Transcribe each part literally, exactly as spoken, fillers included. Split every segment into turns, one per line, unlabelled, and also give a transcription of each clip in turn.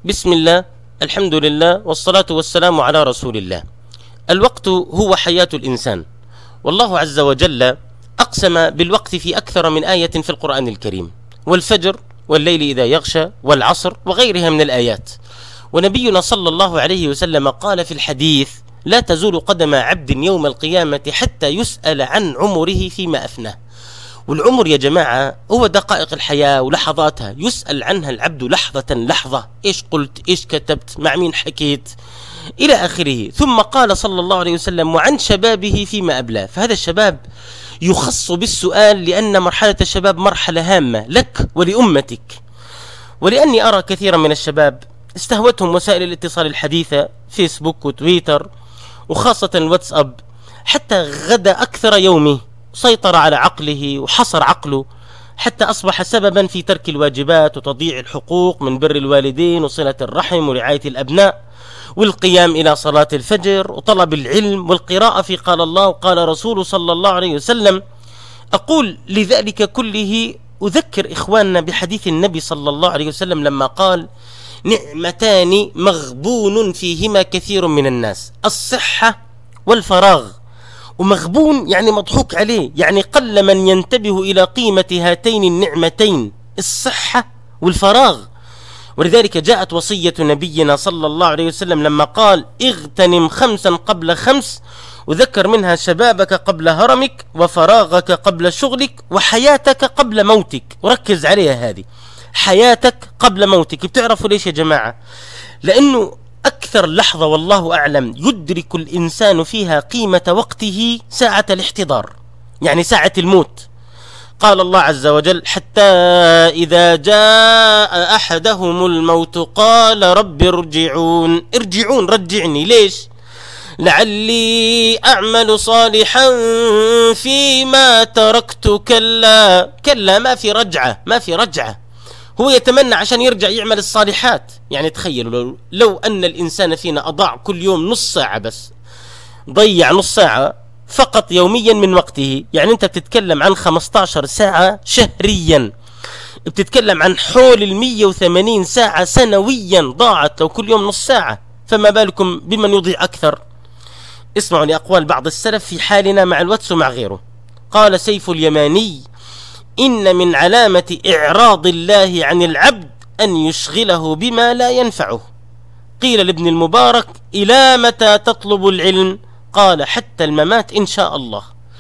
بسم الله، الحمد لله، والصلاة والسلام على رسول الله. الوقت هو حياة الإنسان، والله عز وجل أقسم بالوقت في أكثر من آية في القرآن الكريم، والفجر والليل إذا يغشى والعصر وغيرها من الآيات. ونبينا صلى الله عليه وسلم قال في الحديث: لا تزول قدم عبد يوم القيامة حتى يسأل عن عمره فيما أفناه. والعمر يا جماعة هو دقائق الحياة ولحظاتها، يسأل عنها العبد لحظة لحظة، إيش قلت، إيش كتبت، مع مين حكيت، إلى آخره. ثم قال صلى الله عليه وسلم: وعن شبابه فيما أبلاه. فهذا الشباب يخص بالسؤال، لأن مرحلة الشباب مرحلة هامة لك ولأمتك. ولأني أرى كثيرا من الشباب استهوتهم وسائل الاتصال الحديثة، فيسبوك وتويتر وخاصة الواتساب، حتى غدا أكثر يومه سيطر على عقله وحصر عقله، حتى أصبح سببا في ترك الواجبات وتضييع الحقوق من بر الوالدين وصلة الرحم ورعاية الأبناء والقيام إلى صلاة الفجر وطلب العلم والقراءة في قال الله وقال رسوله صلى الله عليه وسلم. أقول لذلك كله أذكر إخواننا بحديث النبي صلى الله عليه وسلم لما قال: نعمتان مغبون فيهما كثير من الناس، الصحة والفراغ. ومغبون يعني مضحوك عليه، يعني قل من ينتبه إلى قيمة هاتين النعمتين، الصحة والفراغ. ولذلك جاءت وصية نبينا صلى الله عليه وسلم لما قال: اغتنم خمسا قبل خمس، وذكر منها شبابك قبل هرمك، وفراغك قبل شغلك، وحياتك قبل موتك. وركز عليها هذه، حياتك قبل موتك. بتعرفوا ليش يا جماعة؟ لأنه أكثر لحظة والله أعلم يدرك الإنسان فيها قيمة وقته ساعة الاحتضار، يعني ساعة الموت. قال الله عز وجل: حتى إذا جاء أحدهم الموت قال رب ارجعون. ارجعون، رجعني. ليش؟ لعلي أعمل صالحا فيما تركت. كلا كلا، ما في رجعة، ما في رجعة. هو يتمنى عشان يرجع يعمل الصالحات. يعني تخيلوا لو, لو أن الإنسان فينا أضاع كل يوم نص ساعة بس، ضيع نص ساعة فقط يوميا من وقته، يعني أنت بتتكلم عن خمسة عشر ساعة شهريا، بتتكلم عن حول المية وثمانين ساعة سنويا ضاعت لو كل يوم نص ساعة. فما بالكم بمن يضيع أكثر؟ اسمعوا لأقوال بعض السلف في حالنا مع الواتس ومع غيره. قال سيف اليماني: إن من علامة إعراض الله عن العبد أن يشغله بما لا ينفعه. قيل لابن المبارك: إلى متى تطلب العلم؟ قال: حتى الممات إن شاء الله.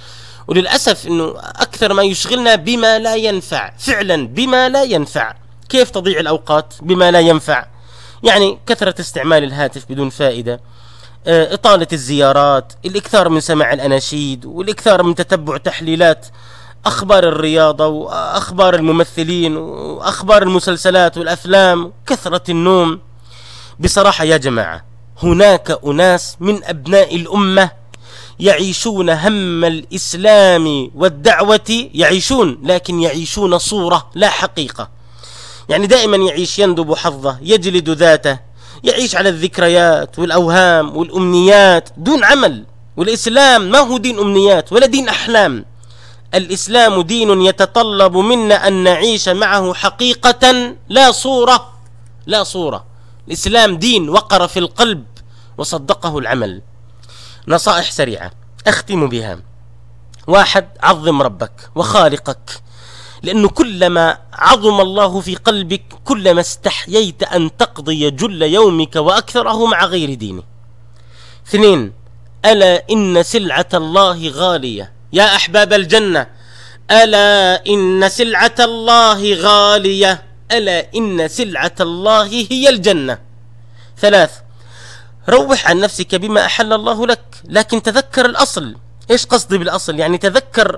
وللأسف أنه أكثر ما يشغلنا بما لا ينفع، فعلا بما لا ينفع. كيف تضيع الأوقات بما لا ينفع؟ يعني كثرة استعمال الهاتف بدون فائدة، إطالة الزيارات، الإكثار من سماع الأناشيد، والإكثار من تتبع تحليلات أخبار الرياضة وأخبار الممثلين وأخبار المسلسلات والأفلام، كثرة النوم. بصراحة يا جماعة، هناك أناس من أبناء الأمة يعيشون هم الإسلام والدعوة، يعيشون لكن يعيشون صورة لا حقيقة. يعني دائما يعيش يندب حظه، يجلد ذاته، يعيش على الذكريات والأوهام والأمنيات دون عمل. والإسلام ما هو دين أمنيات ولا دين أحلام. الإسلام دين يتطلب منا أن نعيش معه حقيقة لا صورة، لا صورة. الإسلام دين وقر في القلب وصدقه العمل. نصائح سريعة أختم بها. واحد: عظم ربك وخالقك، لأنه كلما عظم الله في قلبك كلما استحييت أن تقضي جل يومك وأكثره مع غير دينه. اثنين: ألا إن سلعة الله غالية. يا أحباب الجنة، ألا إن سلعة الله غالية، ألا إن سلعة الله هي الجنة. ثلاث: روح عن نفسك بما أحل الله لك، لكن تذكر الأصل. إيش قصدي بالأصل؟ يعني تذكر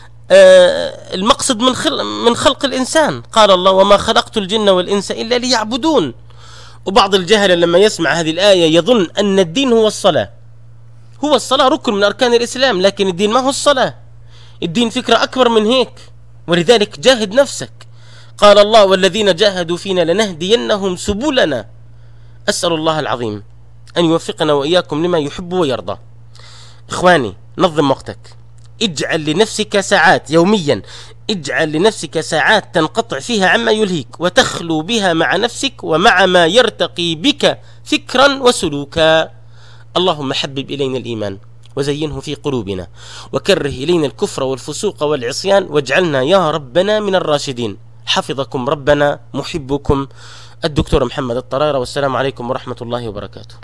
آه المقصد من خلق, من خلق الإنسان. قال الله: وما خلقت الجن والإنس إلا ليعبدون. وبعض الجهل لما يسمع هذه الآية يظن أن الدين هو الصلاة. هو الصلاة ركن من أركان الإسلام، لكن الدين ما هو الصلاة. الدين فكرة أكبر من هيك. ولذلك جاهد نفسك. قال الله: والذين جاهدوا فينا لنهدينهم سبلنا. أسأل الله العظيم أن يوفقنا وإياكم لما يحب ويرضى. إخواني، نظم وقتك، اجعل لنفسك ساعات يوميا، اجعل لنفسك ساعات تنقطع فيها عما يلهيك وتخلو بها مع نفسك ومع ما يرتقي بك فكرا وسلوكا. اللهم حبب إلينا الإيمان وزينه في قلوبنا، وكره إلينا الكفر والفسوق والعصيان، واجعلنا يا ربنا من الراشدين. حفظكم ربنا، محبكم الدكتور محمد الطريرة، والسلام عليكم ورحمة الله وبركاته.